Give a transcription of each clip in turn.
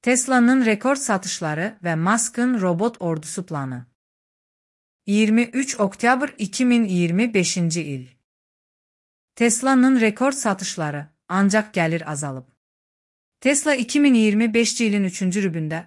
Tesla'nın rekord satışları ve Musk'ın robot ordusu planı. 23 oktyabr 2025 il. Tesla'nın rekord satışları, ancak gelir azalıb. Tesla 2025 ilin 3-cü rübündə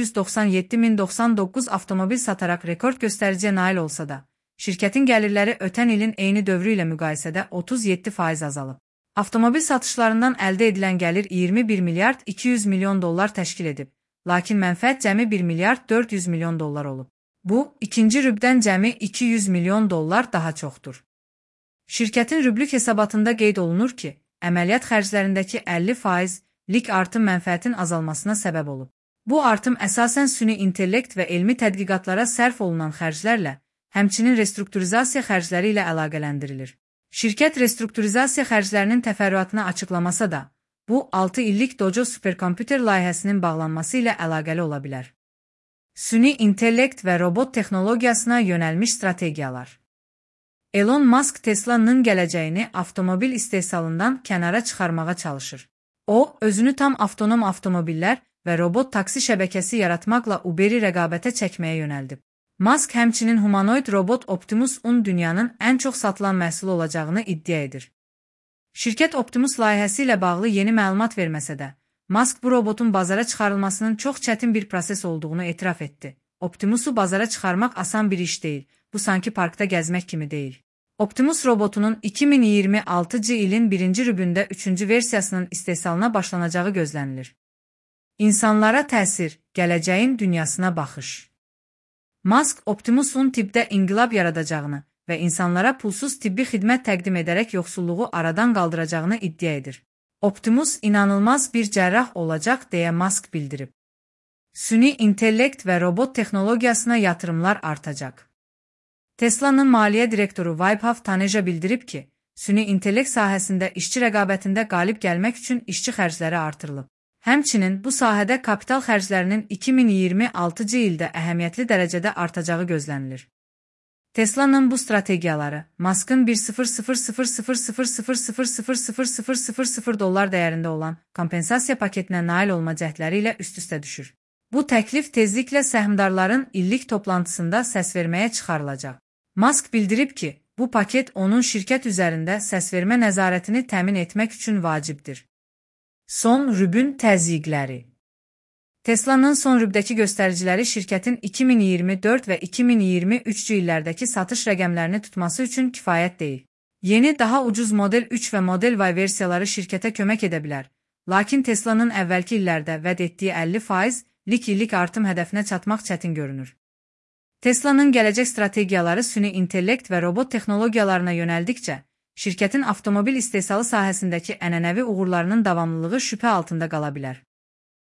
497.099 avtomobil sataraq rekord göstəriciyə nail olsa da, şirkətin gəlirləri ötən ilin eyni dövrü ilə müqayisədə 37% azalıb. Avtomobil satışlarından əldə edilən gəlir 21 milyard 200 milyon dollar təşkil edib, lakin mənfəət cəmi 1 milyard 400 milyon dollar olub. Bu, ikinci rübdən cəmi 200 milyon dollar daha çoxdur. Şirkətin rüblük hesabatında qeyd olunur ki, əməliyyat xərclərindəki 50%lik artım mənfəətin azalmasına səbəb olub. Bu artım əsasən süni intellekt və elmi tədqiqatlara sərf olunan xərclərlə, həmçinin restrukturizasiya xərcləri ilə əlaqələndirilir. Şirkət restrukturizasiya xərclərinin təfərrüatını açıqlamasa da, bu 6 illik Dojo superkomputer layihəsinin bağlanması ilə əlaqəli ola bilər. Süni intellekt və robot texnologiyasına yönəlmiş strategiyalar. Elon Musk Tesla'nın gələcəyini avtomobil istehsalından kənara çıxarmağa çalışır. O, özünü tam avtonom avtomobillər və robot taksi şəbəkəsi yaratmaqla Uber'i rəqabətə çəkməyə yönəldib. Musk həmçinin humanoid robot Optimus Un dünyanın ən çox satılan məhsulu olacağını iddia edir. Şirkət Optimus layihəsi ilə bağlı yeni məlumat verməsə də, Musk bu robotun bazara çıxarılmasının çox çətin bir proses olduğunu etiraf etdi. Optimus'u bazara çıxarmaq asan bir iş deyil, bu sanki parkda gəzmək kimi deyil. Optimus robotunun 2026 ilin 1-ci rübündə 3-cü versiyasının istehsalına başlanacağı gözlənilir. İnsanlara təsir, gələcəyin dünyasına baxış. Musk, Optimus'un tibbdə inqilab yaradacağını və insanlara pulsuz tibbi xidmət təqdim edərək yoxsulluğu aradan qaldıracağını iddia edir. Optimus inanılmaz bir cərrah olacaq deyə Musk bildirib. Süni intellekt və robot texnologiyasına yatırımlar artacaq. Tesla'nın maliyyə direktoru Vaibhav Taneja bildirib ki, süni intellekt sahəsində işçi rəqabətində qalib gəlmək üçün işçi xərcləri artırılıb. Həmçinin bu sahədə kapital xərclərinin 2026 ildə əhəmiyyətli dərəcədə artacağı gözlənilir. Tesla'nın bu strategiyaları, Musk'ın 1,00000000000 dollar dəyərində olan kompensasiya paketinə nail olma cəhdləri ilə üst-üstə düşür. Bu təklif tezliklə səhmdarların illik toplantısında səsverməyə çıxarılacaq. Musk bildirib ki, bu paket onun şirkət üzərində səsvermə nəzarətini təmin etmək üçün vacibdir. Son rübün təzyiqləri. Tesla'nın son rübdəki göstəriciləri şirkətin 2024 və 2023 illərdəki satış rəqəmlərini tutması üçün kifayət deyil. Yeni, daha ucuz Model 3 və Model Y versiyaları şirkətə kömək edə bilər, lakin Tesla'nın əvvəlki illərdə vəd etdiyi 50%lik illik artım hədəfinə çatmaq çətin görünür. Tesla'nın gələcək strategiyaları süni intellekt və robot texnologiyalarına yönəldikcə, şirkətin avtomobil istehsalı sahəsindəki ənənəvi uğurlarının davamlılığı şübhə altında qala bilər.